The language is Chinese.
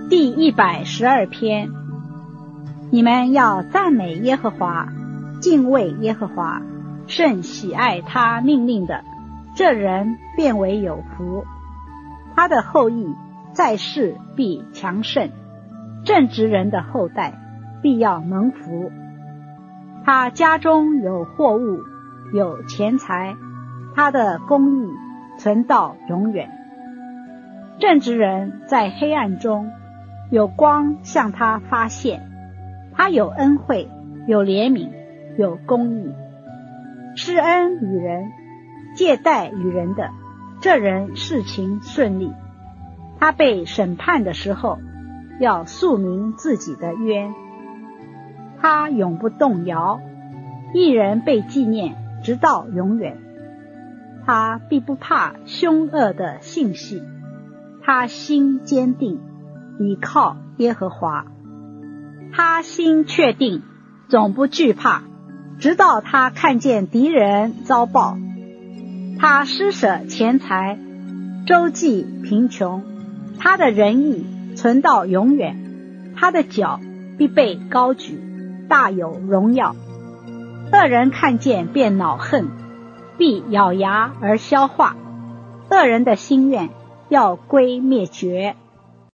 第112篇，你们要赞美耶和华，敬畏耶和华，甚喜爱他命令的，这人便为有福。他的后裔在世必强盛，正直人的后代必要蒙福。他家中有货物，有钱财，他的公义存到永远。正直人在黑暗中，有光向他发现，他有恩惠，有怜悯，有公义，施恩与人，借贷与人的，这人事情顺利。他被审判的时候，要诉明自己的冤。他永不动摇，一人被纪念，直到永远。他必不怕凶恶的信息，他心坚定，倚靠耶和华。他心确定，总不惧怕，直到他看见敌人遭报。他施舍钱财，周济贫穷，他的仁义存到永远。他的脚必被高举，大有荣耀。恶人看见便恼恨，必咬牙而消化。恶人的心愿要归灭绝。